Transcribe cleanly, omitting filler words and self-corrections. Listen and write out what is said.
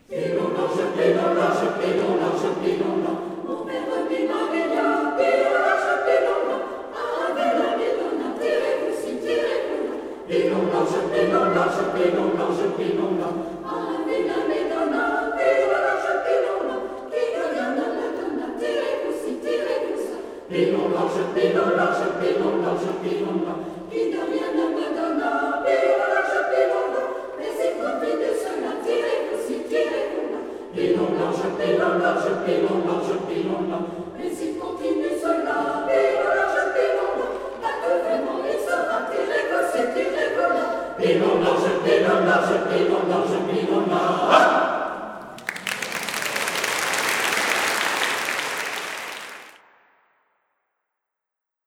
Pilon large, pilon large, pilon large, pilon large. Mon père Pimarilla, pilon large, pilon large. Avec la Médona, tirez-vous si, tirez-vous là. Pilon large, pilon large, pilon large, pilon large. Avec la Médona, pilon large, pilon large. Qui regarde la Madonna, tirez-vous si, tirez-vous ça. Pilon large, pilon large, pilon large, pilon large. Qui ne rien ne me donne, pilon large, pilon large. Mais il continue cela, tirez-vous si, tirez-vous là. Pilon large, pilon large, pilon large, pilon large. Mais il continue cela, pilon large, pilon large. Là que vraiment il sera, tirez-vous si, tirez-vous là. Pilon large, pilon large, pilon large, pilon large.